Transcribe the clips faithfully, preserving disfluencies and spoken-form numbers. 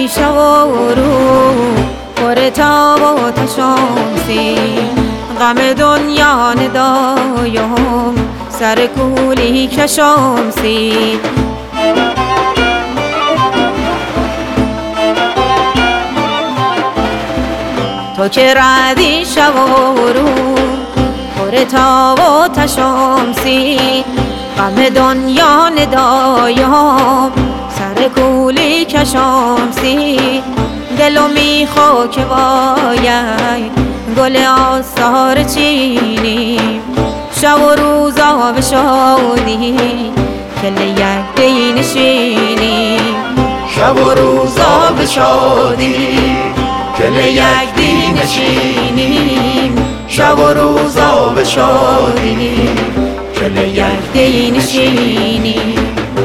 ردی شب و رو پر تاب و تشامسی غم دنیا ندایم سر کولی کشامسی تو که ردی شب و رو پر تاب و تشامسی غم دنیا ندایم سر کولی کشامسی دلو میخوا که باید گل آثار چینی شب و روزا به شادی کل یک دی نشینی شب و روزا به شادی کل یک دی نشینیم شب و روزا به شادی کل یک دی نشینیم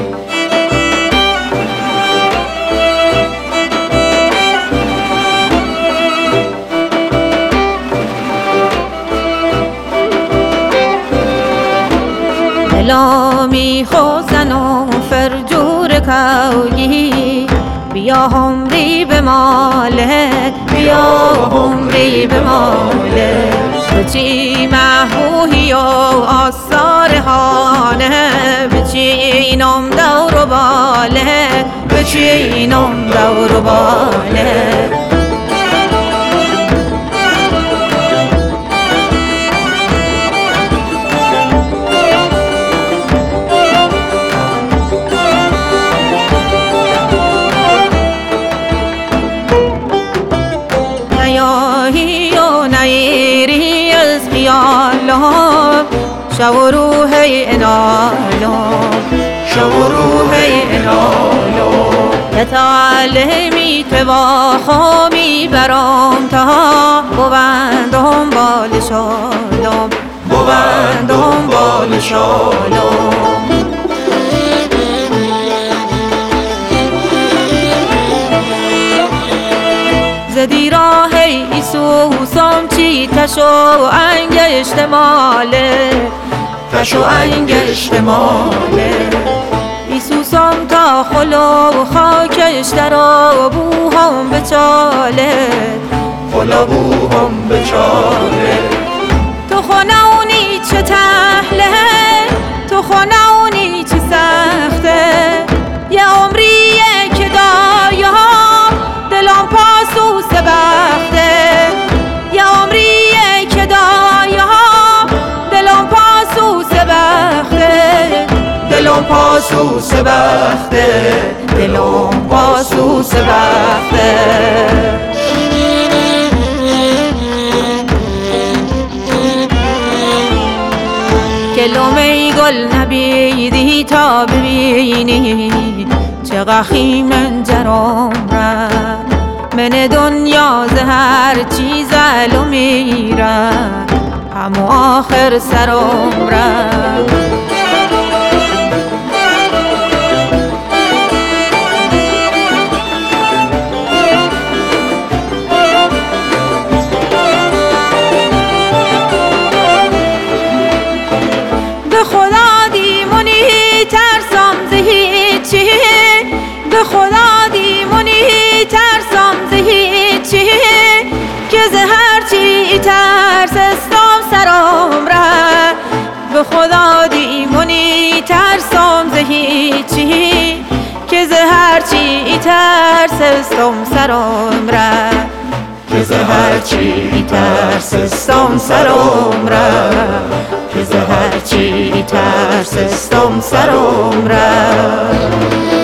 دلامی خوزن و فرجور کوگی بیا همری به مالت بیا همری به مالت بچی محبوهی و آثار هانه بچینم دور و بالت بچینم دور و بالت نیاهی و نیری از خیالم شب و روح انالم شب و روح انالم یتعلمی که با خامی برام تا بوندم بال شالم بوندم بال شالم زدی راه ایسوسم چی تشو انگشت ماله تشو انگشت ماله ایسوسم تا خلا و خاکش درا بوهم بچاله خلا بوهم بچاله تو خونونی چه تحله تو خونونی چه سخته یه عمریه که دایم دلم پاسوس بخته یه عمریه که دایم دلم پاسوس بخته دلم پاسوس بخته دلم پاسوس بخته کلومه گل نبیدی تا ببینی چقدر خیمن جرام را من دنیا زهر چیز علو میره همو آخر سرم را به خدا دیمونی ترسم زهیچی به خدا دیمونی ترسم زهیچی که زهر چی ترسستم سرم را به خدا دیمونی ترسم زهیچی که زهر چی ترسستم سرم را که زهر چی ترسستم سرم را که زهر چی ترسستم سرم را